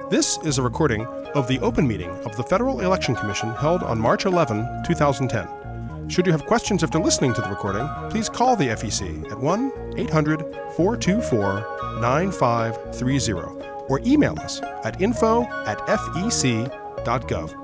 This is a recording of the open meeting of the Federal Election Commission held on March 11, 2010. Should you have questions after listening to the recording, please call the FEC at 1-800-424-9530 or email us at info@fec.gov.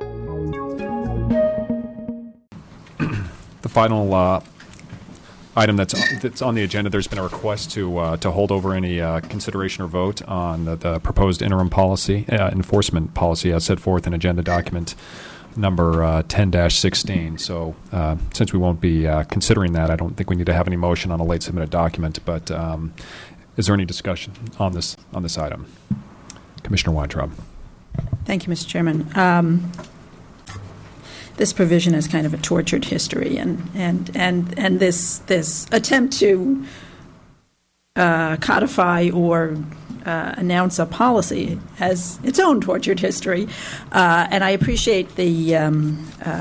The final item that's on the agenda, there's been a request to hold over any consideration or vote on the proposed interim policy, enforcement policy as set forth in agenda document number 10-16. So since we won't be considering that, I don't think we need to have any motion on a late submitted document. But is there any discussion on this item? Commissioner Weintraub. Thank you, Mr. Chairman. This provision has kind of a tortured history, and this attempt to codify or announce a policy has its own tortured history, and I appreciate the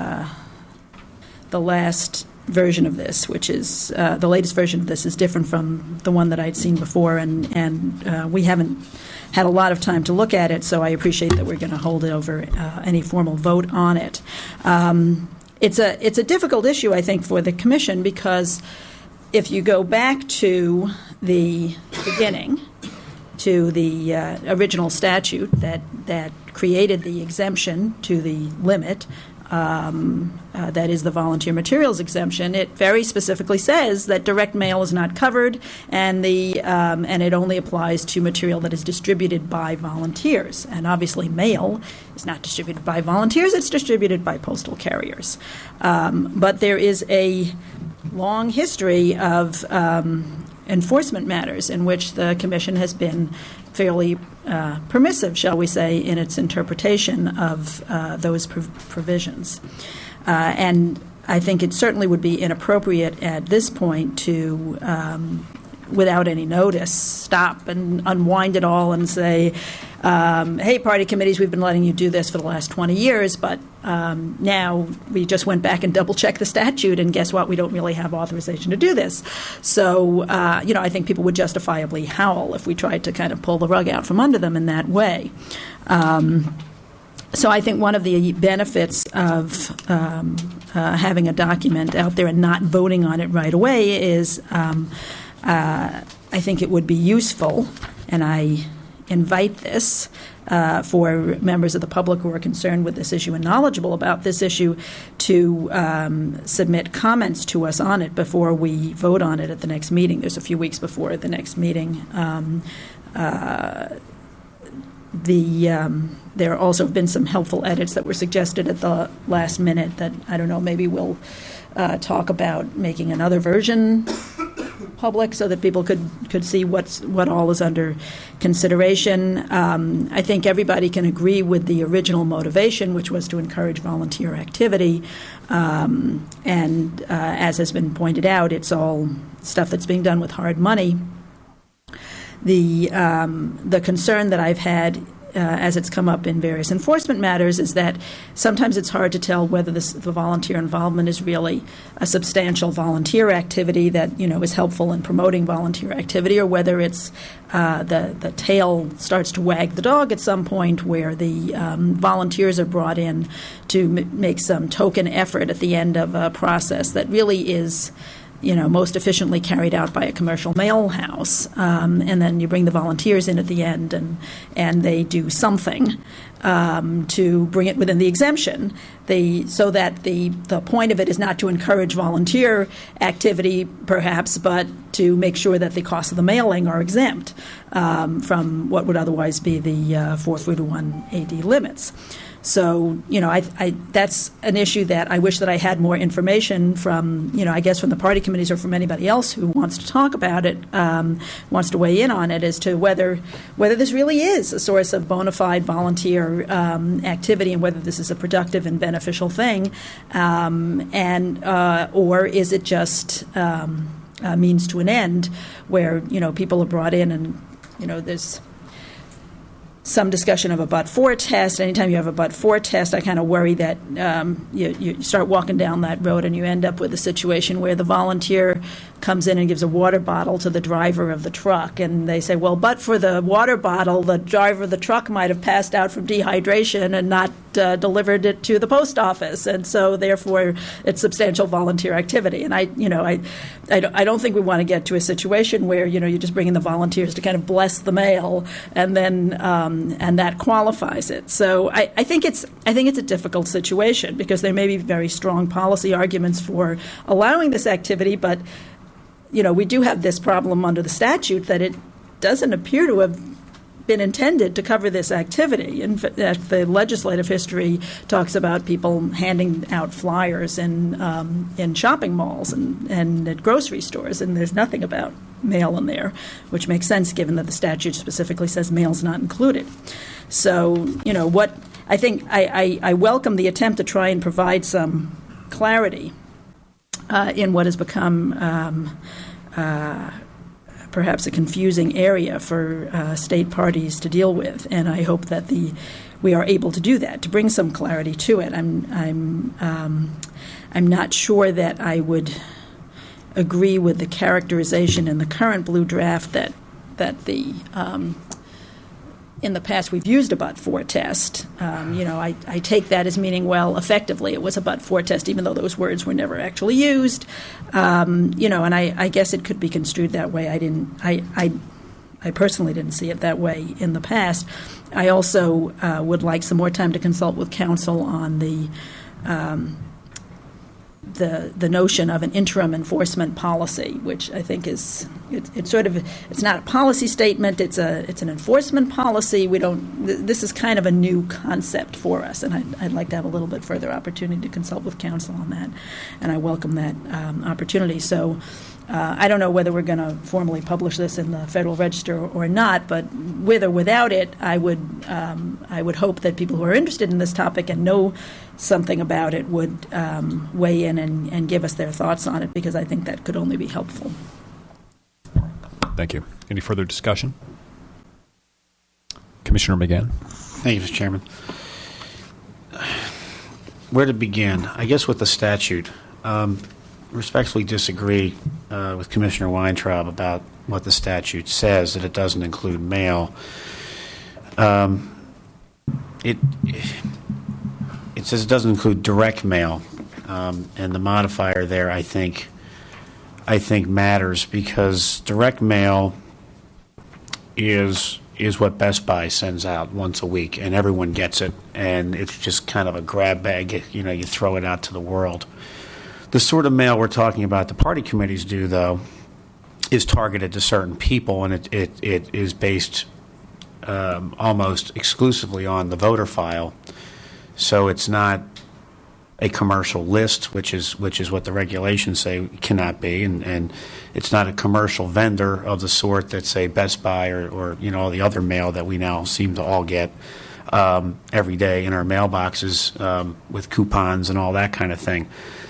last version of this, which is the latest version of this is different from the one that I'd seen before, and we haven't had a lot of time to look at it, so I appreciate that we're going to hold it over any formal vote on it. It's a difficult issue, I think, for the Commission, because if you go back to the beginning, to the original statute that created the exemption to the limit, that is the volunteer materials exemption, it very specifically says that direct mail is not covered, and it only applies to material that is distributed by volunteers. And obviously, mail is not distributed by volunteers; it's distributed by postal carriers. But there is a long history of enforcement matters in which the Commission has been fairly permissive, shall we say, in its interpretation of those provisions. And I think it certainly would be inappropriate at this point to, without any notice, stop and unwind it all and say, hey, party committees, we've been letting you do this for the last 20 years, but now we just went back and double-checked the statute, and guess what? We don't really have authorization to do this. So, I think people would justifiably howl if we tried to kind of pull the rug out from under them in that way. So I think one of the benefits of having a document out there and not voting on it right away is I think it would be useful, and I invite this for members of the public who are concerned with this issue and knowledgeable about this issue to submit comments to us on it before we vote on it at the next meeting. There's a few weeks before the next meeting. There also have been some helpful edits that were suggested at the last minute that, I don't know, maybe we'll talk about making another version public so that people could see what all is under consideration. I think everybody can agree with the original motivation, which was to encourage volunteer activity. And as has been pointed out, it's all stuff that's being done with hard money. The concern that I've had as it's come up in various enforcement matters is that sometimes it's hard to tell whether the volunteer involvement is really a substantial volunteer activity that is helpful in promoting volunteer activity, or whether it's the tail starts to wag the dog at some point where the volunteers are brought in to make some token effort at the end of a process that really is most efficiently carried out by a commercial mail house, and then you bring the volunteers in at the end, and they do something to bring it within the exemption. So that the point of it is not to encourage volunteer activity, perhaps, but to make sure that the costs of the mailing are exempt from what would otherwise be the 431 AD limits. So, that's an issue that I wish that I had more information from, I guess from the party committees or from anybody else who wants to talk about it, wants to weigh in on it, as to whether this really is a source of bona fide volunteer activity, and whether this is a productive and beneficial thing, or is it just a means to an end where, people are brought in and, there's some discussion of a but-for test. Anytime you have a but-for test, I kind of worry that you start walking down that road and you end up with a situation where the volunteer comes in and gives a water bottle to the driver of the truck, and they say, well, but for the water bottle, the driver of the truck might have passed out from dehydration and not delivered it to the post office, and so therefore it's substantial volunteer activity. And I don't think we want to get to a situation where you just bring in the volunteers to kind of bless the mail, and then and that qualifies it. So I think it's a difficult situation because there may be very strong policy arguments for allowing this activity, but we do have this problem under the statute that it doesn't appear to have been intended to cover this activity. In fact, the legislative history talks about people handing out flyers in shopping malls and at grocery stores, and there's nothing about mail in there, which makes sense given that the statute specifically says mail's not included. So, what I think I welcome the attempt to try and provide some clarity in what has become perhaps a confusing area for state parties to deal with, and I hope that we are able to do that, to bring some clarity to it. I'm not sure that I would agree with the characterization in the current blue draft that the in the past we've used a but-for test. I take that as meaning, well, effectively it was a but-for test, even though those words were never actually used. And I guess it could be construed that way. I personally didn't see it that way in the past. I also would like some more time to consult with counsel on the notion of an interim enforcement policy, which I think is it's not a policy statement. It's an enforcement policy. This is kind of a new concept for us, and I'd like to have a little bit further opportunity to consult with counsel on that, and I welcome that opportunity. So. I don't know whether we're going to formally publish this in the Federal Register or not, but with or without it, I would hope that people who are interested in this topic and know something about it would weigh in and give us their thoughts on it, because I think that could only be helpful. Thank you. Any further discussion? Commissioner McGann. Thank you, Mr. Chairman. Where to begin? I guess with the statute. Respectfully disagree with Commissioner Weintraub about what the statute says, that it doesn't include mail. It says it doesn't include direct mail, and the modifier there I think matters, because direct mail is what Best Buy sends out once a week, and everyone gets it, and it's just kind of a grab bag. You throw it out to the world. The sort of mail we're talking about the party committees do, though, is targeted to certain people, and it is based almost exclusively on the voter file. So it's not a commercial list, which is what the regulations say it cannot be, and it's not a commercial vendor of the sort that, say, Best Buy or all the other mail that we now seem to all get every day in our mailboxes with coupons and all that kind of thing.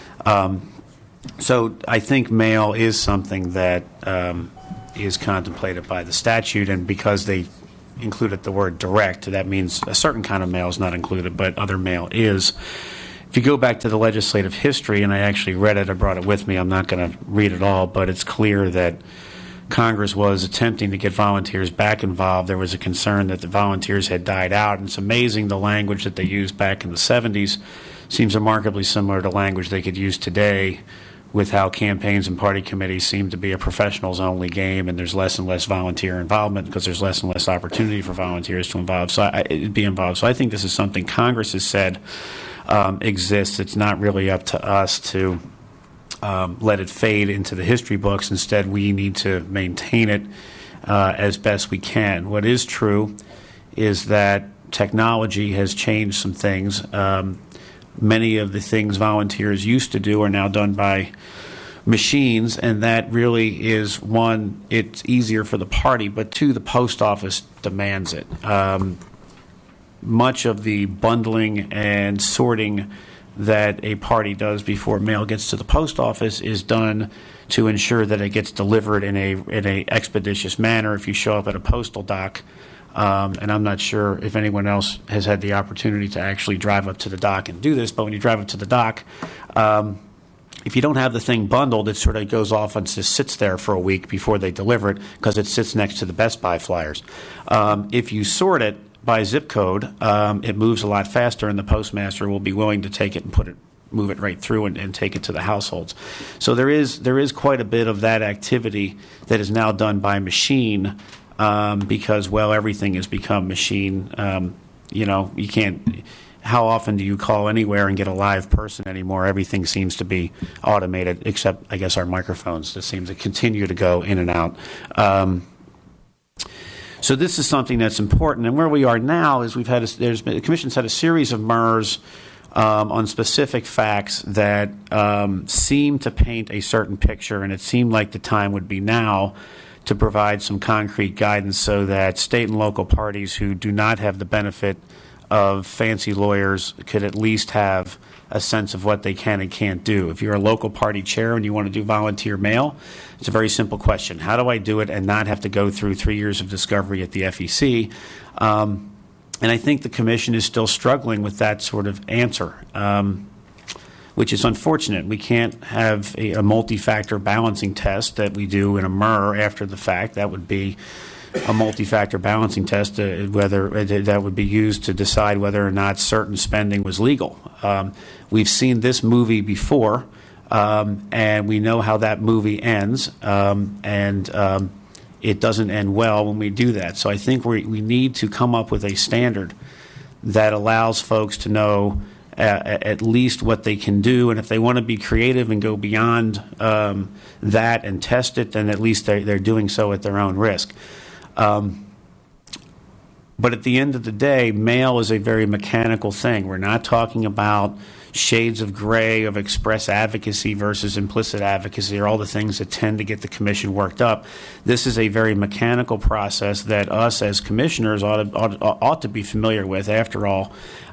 So I think mail is something that is contemplated by the statute, and because they included the word direct, that means a certain kind of mail is not included, but other mail is. If you go back to the legislative history, and I actually read it, I brought it with me, I'm not going to read it all, but it's clear that Congress was attempting to get volunteers back involved. There was a concern that the volunteers had died out, and it's amazing the language that they used back in the 70s seems remarkably similar to language they could use today, with how campaigns and party committees seem to be a professionals-only game, and there's less and less volunteer involvement because there's less and less opportunity for volunteers to be involved. So I think this is something Congress has said exists. It's not really up to us to let it fade into the history books. Instead, we need to maintain it as best we can. What is true is that technology has changed some things. Many of the things volunteers used to do are now done by machines, and that really is, one, it's easier for the party, but two, the post office demands it. Much of the bundling and sorting that a party does before mail gets to the post office is done to ensure that it gets delivered in a expeditious manner. If you show up at a postal dock, and I'm not sure if anyone else has had the opportunity to actually drive up to the dock and do this, but when you drive up to the dock, if you don't have the thing bundled, it sort of goes off and just sits there for a week before they deliver it because it sits next to the Best Buy flyers. If you sort it by zip code, it moves a lot faster, and the postmaster will be willing to take it and move it right through and take it to the households. So there is quite a bit of that activity that is now done by machine because, well, everything has become machine. You can't. How often do you call anywhere and get a live person anymore? Everything seems to be automated, except, I guess, our microphones that seem to continue to go in and out. So this is something that's important. And where we are now is the Commission's had a series of MERS on specific facts that seem to paint a certain picture, and it seemed like the time would be now to provide some concrete guidance so that state and local parties who do not have the benefit of fancy lawyers could at least have a sense of what they can and can't do. If you're a local party chair and you want to do volunteer mail, it's a very simple question. How do I do it and not have to go through 3 years of discovery at the FEC? And I think the Commission is still struggling with that sort of answer, which is unfortunate. We can't have a multi-factor balancing test that we do in a MER after the fact. That would be a multi-factor balancing test, whether that would be used to decide whether or not certain spending was legal. We've seen this movie before, and we know how that movie ends, and it doesn't end well when we do that. So I think we need to come up with a standard that allows folks to know at least what they can do, and if they want to be creative and go beyond that and test it, then at least they're doing so at their own risk. But at the end of the day, mail is a very mechanical thing. We're not talking about shades of gray of express advocacy versus implicit advocacy, or all the things that tend to get the Commission worked up. This is a very mechanical process that us as commissioners ought to be familiar with. After all,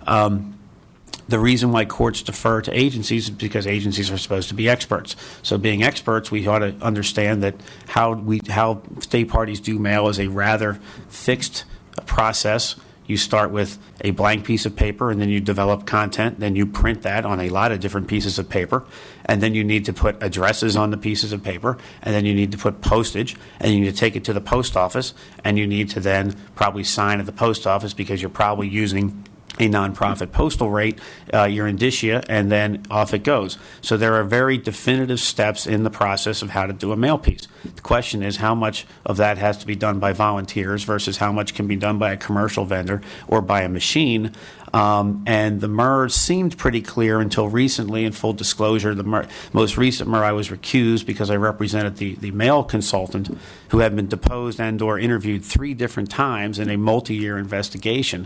the reason why courts defer to agencies is because agencies are supposed to be experts. So being experts, we ought to understand that how state parties do mail is a rather fixed process. You start with a blank piece of paper, and then you develop content. Then you print that on a lot of different pieces of paper, and then you need to put addresses on the pieces of paper, and then you need to put postage, and you need to take it to the post office, and you need to then probably sign at the post office because you're probably using a nonprofit postal rate, your indicia, and then off it goes. So there are very definitive steps in the process of how to do a mail piece. The question is how much of that has to be done by volunteers versus how much can be done by a commercial vendor or by a machine. And the MERS seemed pretty clear until recently. In full disclosure, the most recent MER I was recused because I represented the mail consultant who had been deposed and or interviewed 3 different times in a multi-year investigation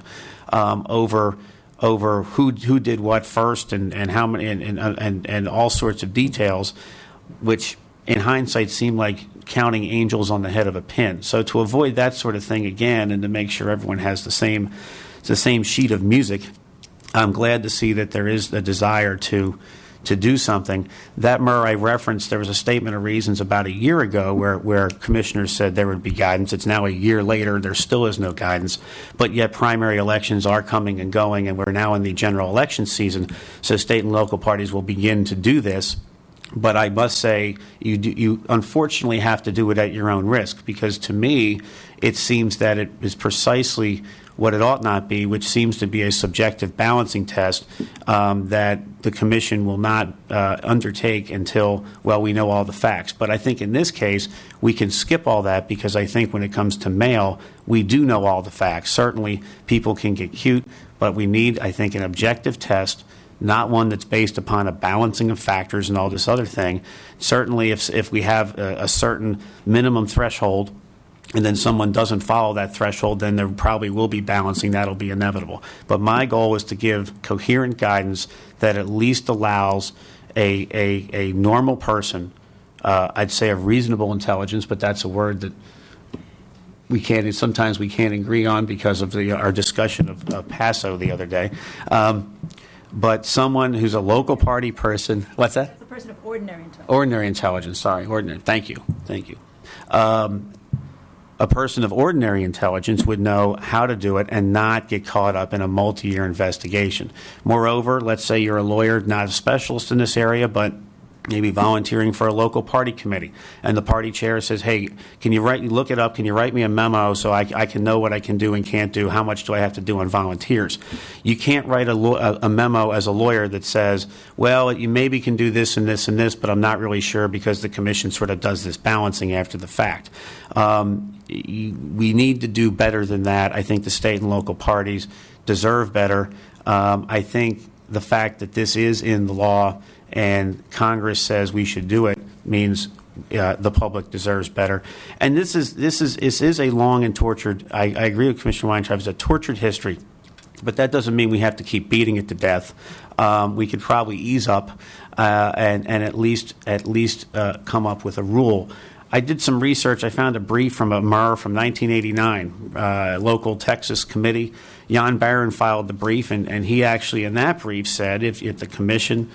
over who did what first and how many and all sorts of details, which in hindsight seemed like counting angels on the head of a pin. So to avoid that sort of thing again, and to make sure everyone has the same sheet of music, I'm glad to see that there is a desire to do something. That MER I referenced, there was a statement of reasons about a year ago where commissioners said there would be guidance. It's now a year later. There still is no guidance, but yet primary elections are coming and going, and we're now in the general election season, so state and local parties will begin to do this. But I must say, you unfortunately have to do it at your own risk, because to me, it seems that it is precisely what it ought not be, which seems to be a subjective balancing test that the Commission will not undertake until, well, we know all the facts. But I think in this case, we can skip all that, because I think when it comes to mail, we do know all the facts. Certainly, people can get cute, but we need, I think, an objective test, not one that's based upon a balancing of factors and all this other thing. Certainly, if we have a certain minimum threshold, and then someone doesn't follow that threshold, then there probably will be balancing. That'll be inevitable. But my goal is to give coherent guidance that at least allows a normal person, I'd say of reasonable intelligence, but that's a word that sometimes we can't agree on because of our discussion of PASO the other day. But someone who's a local party person. What's that? It's a person of ordinary intelligence. Ordinary intelligence, sorry. Ordinary. Thank you. A person of ordinary intelligence would know how to do it and not get caught up in a multi-year investigation. Moreover, let's say you're a lawyer, not a specialist in this area, but maybe volunteering for a local party committee, and the party chair says, hey, can you look it up, can you write me a memo so I can know what I can do and can't do, how much do I have to do on volunteers? You can't write a memo as a lawyer that says, well, you maybe can do this and this and this, but I'm not really sure because the commission sort of does this balancing after the fact. We need to do better than that. I think the state and local parties deserve better. I think the fact that this is in the law and Congress says we should do it means the public deserves better. And this is a long and tortured. I agree with Commissioner Weintraub. It's a tortured history, but that doesn't mean we have to keep beating it to death. We could probably ease up and at least come up with a rule. I did some research. I found a brief from a MER from 1989, local Texas committee. Jan Barron filed the brief, and he actually in that brief said if the commission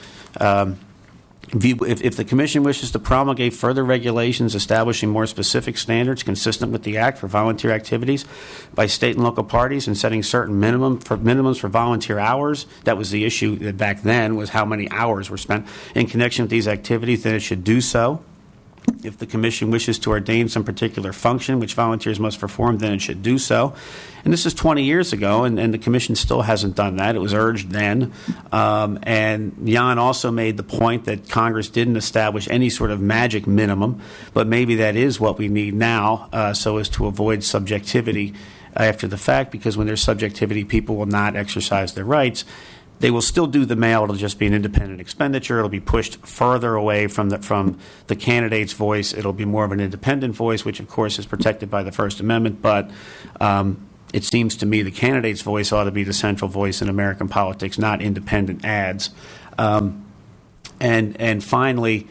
if the commission wishes to promulgate further regulations establishing more specific standards consistent with the Act for volunteer activities by state and local parties and setting certain minimums for volunteer hours, that was the issue that back then was how many hours were spent in connection with these activities, then it should do so. If the commission wishes to ordain some particular function which volunteers must perform, then it should do so. And this is 20 years ago, and the commission still hasn't done that. It was urged then. And Jan also made the point that Congress didn't establish any sort of magic minimum, but maybe that is what we need now so as to avoid subjectivity after the fact, because when there's subjectivity, people will not exercise their rights. They will still do the mail. It'll just be an independent expenditure. It'll be pushed further away from the candidate's voice. It'll be more of an independent voice, which, of course, is protected by the First Amendment. But it seems to me the candidate's voice ought to be the central voice in American politics, not independent ads. And finally,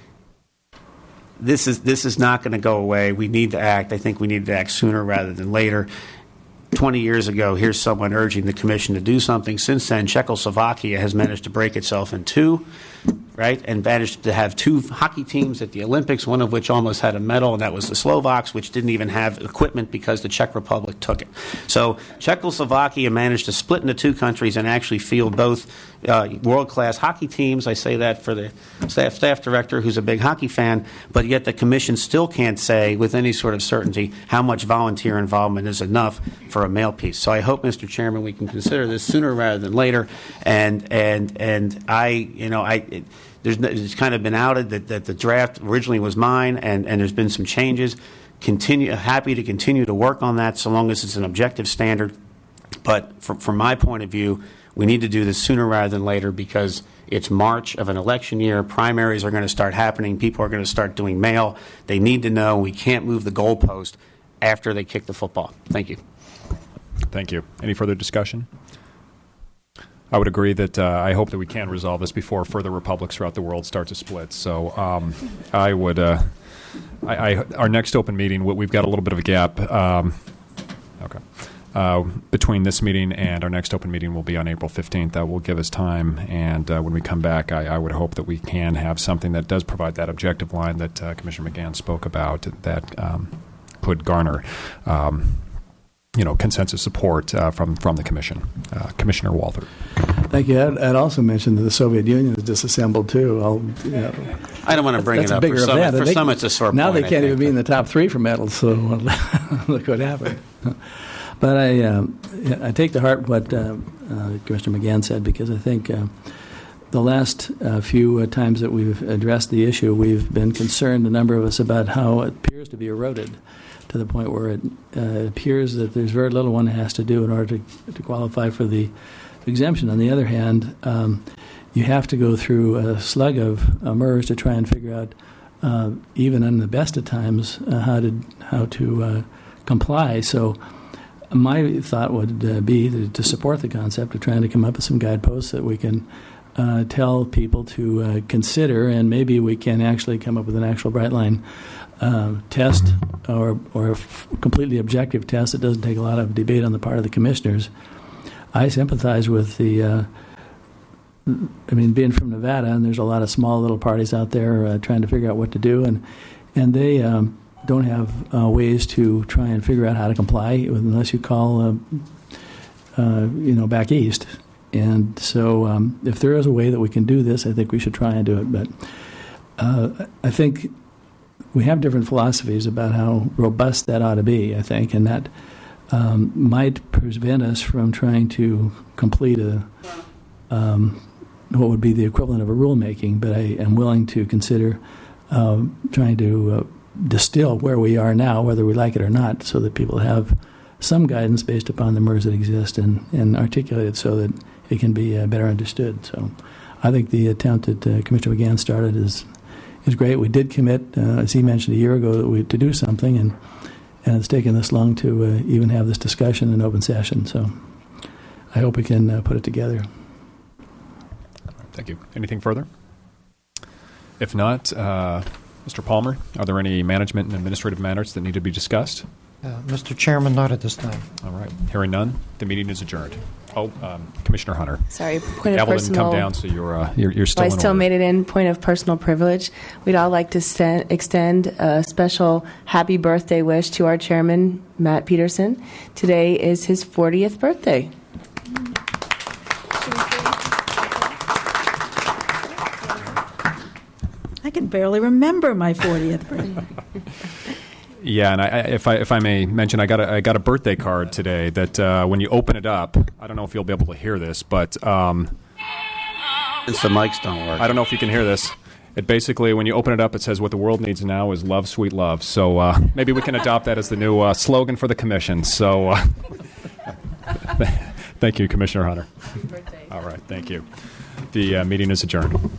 this is not going to go away. We need to act. I think we need to act sooner rather than later. 20 years ago, here's someone urging the commission to do something. Since then, Czechoslovakia has managed to break itself in two, right, and managed to have two hockey teams at the Olympics, one of which almost had a medal, and that was the Slovaks, which didn't even have equipment because the Czech Republic took it. So Czechoslovakia managed to split into two countries and actually field both world-class hockey teams. I say that for the staff director who's a big hockey fan, but yet the commission still can't say with any sort of certainty how much volunteer involvement is enough for a mail piece. So I hope, Mr. Chairman, we can consider this sooner rather than later. And it's kind of been outed that the draft originally was mine, and there's been some changes. Happy to continue to work on that so long as it's an objective standard. But from my point of view, we need to do this sooner rather than later because it's March of an election year. Primaries are going to start happening. People are going to start doing mail. They need to know we can't move the goalpost after they kick the football. Thank you. Thank you. Any further discussion? I would agree that I hope that we can resolve this before further republics throughout the world start to split. So I would, our next open meeting, we've got a little bit of a gap. Between this meeting and our next open meeting will be on April 15th. That will give us time. And when we come back, I would hope that we can have something that does provide that objective line that Commissioner McGann spoke about that could garner consensus support from the Commission. Commissioner Walther. Thank you. I'd also mentioned that the Soviet Union is disassembled, too. I don't want to bring it up. For some, it's a sore point. Now they can't even be in the top three for medals, so look what happened. But I take to heart what Commissioner McGann said, because I think the last few times that we've addressed the issue, we've been concerned, a number of us, about how it appears to be eroded to the point where it appears that there's very little one has to do in order to qualify for the exemption. On the other hand, you have to go through a slug of MERS to try and figure out, even in the best of times, how to comply. So my thought would be to support the concept of trying to come up with some guideposts that we can tell people to consider, and maybe we can actually come up with an actual bright line test or a completely objective test that doesn't take a lot of debate on the part of the commissioners. I sympathize with being from Nevada, and there's a lot of small little parties out there trying to figure out what to do, and they don't have ways to try and figure out how to comply unless you call, back east. And so if there is a way that we can do this, I think we should try and do it. But I think we have different philosophies about how robust that ought to be, I think, and that might prevent us from trying to complete what would be the equivalent of a rulemaking, but I am willing to consider trying to distill where we are now, whether we like it or not, so that people have some guidance based upon the MERS that exist and articulate it so that it can be better understood. So I think the attempt that Commissioner McGann started is great. We did commit, as he mentioned a year ago, to do something, and it's taken this long to even have this discussion in open session. So I hope we can put it together. Thank you. Anything further? If not, Mr. Palmer, are there any management and administrative matters that need to be discussed? Mr. Chairman, not at this time. All right. Hearing none, the meeting is adjourned. Oh, Commissioner Hunter. Sorry, point of Evelyn, personal. come down so you're still I in still order. made it in. Point of personal privilege. We'd all like to extend a special happy birthday wish to our chairman, Matt Peterson. Today is his 40th birthday. I can barely remember my 40th birthday. Yeah, and if I may mention, I got a birthday card today that when you open it up, I don't know if you'll be able to hear this, but Since the mics don't work. I don't know if you can hear this. It basically, when you open it up, it says, "What the world needs now is love, sweet love." So maybe we can adopt that as the new slogan for the commission. So thank you, Commissioner Hunter. Happy birthday. All right, thank you. The meeting is adjourned.